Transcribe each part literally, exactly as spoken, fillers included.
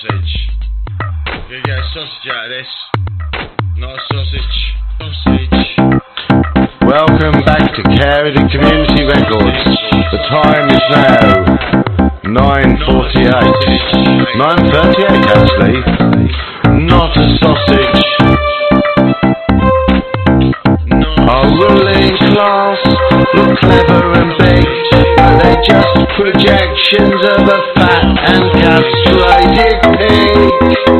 sausage. You're gonna get a sausage out of this. Not a sausage. Sausage. Welcome back to Carey Community Records. The time is now nine forty-eight. nine thirty-eight actually. Not a sausage. Our ruling class look clever and big, but they're just projections of a fat and castrated pig.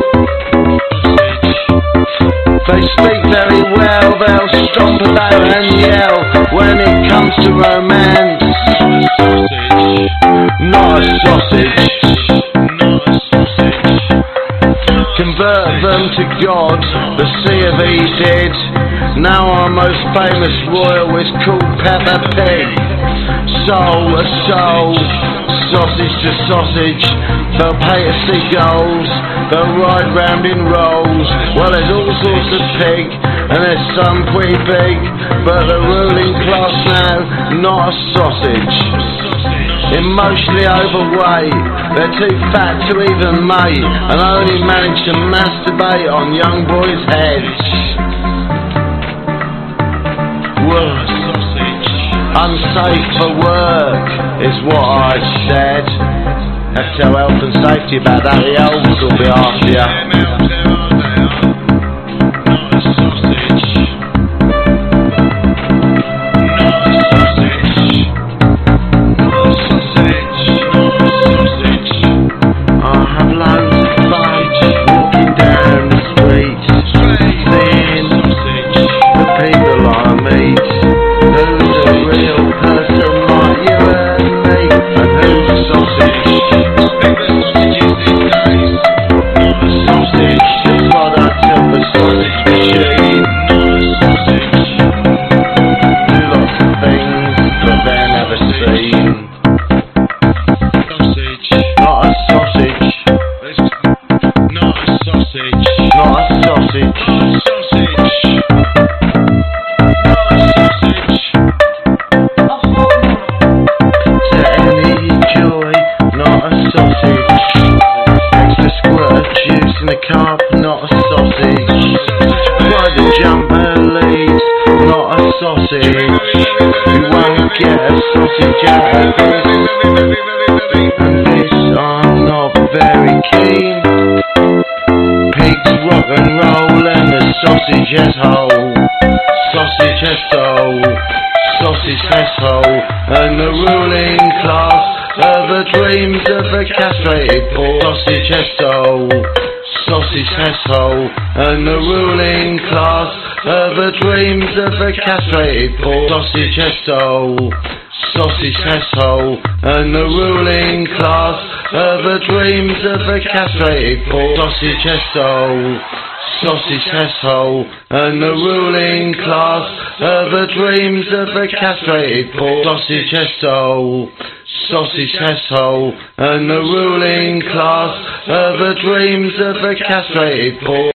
They speak very well, they'll stomp about and yell when it comes to romance. Not a sausage. Convert them to God, the C of E did. Now our most famous royal is called Peppa Pig. Soul to soul, sausage to sausage. They'll pay to see goals, they'll ride round in rolls. Well, there's all sorts of pig, and there's some pretty big, but the ruling class now, not a sausage. Emotionally overweight, they're too fat to even mate, and only manage to masturbate on young boys' heads. Work. Unsafe for work is what I've said. Have to tell health and safety about that, the elves will be after you. Not a sausage. Not a sausage. Not a sausage. Not a sausage. I have loads of fun walking down the street, seeing the people I meet. Who's a real person like you and me, and who's a sausage? Not a sausage. The product of a sausage machine. Not a sausage. Do lots of things that they're never seen. Sausage. Not a sausage. Not a sausage. Not a sausage. Sausage. Not a sausage. To any joy, not a sausage. Extra squirt of juice in the cup, not a sausage. Ride the jumper leaves, not a sausage. You won't get a sausage out of this. And this I'm not very keen. Pigs rock and roll and the sausage has hole. Sausage has soul. Sausage has hole. And the ruling class are the dreams of the castrated poor. Sausage has soul. Sausage has hole. And the ruling class are the dreams of the castrated poor. Sausage has soul. Sausage has hole. And the ruling class are the dreams of the castrated poor. Sausage has soul. Sausage has hole. And the ruling class are the dreams of the castrated poor. Sausage has soul. Sausage has hole. And the ruling class are the dreams of the castrated poor.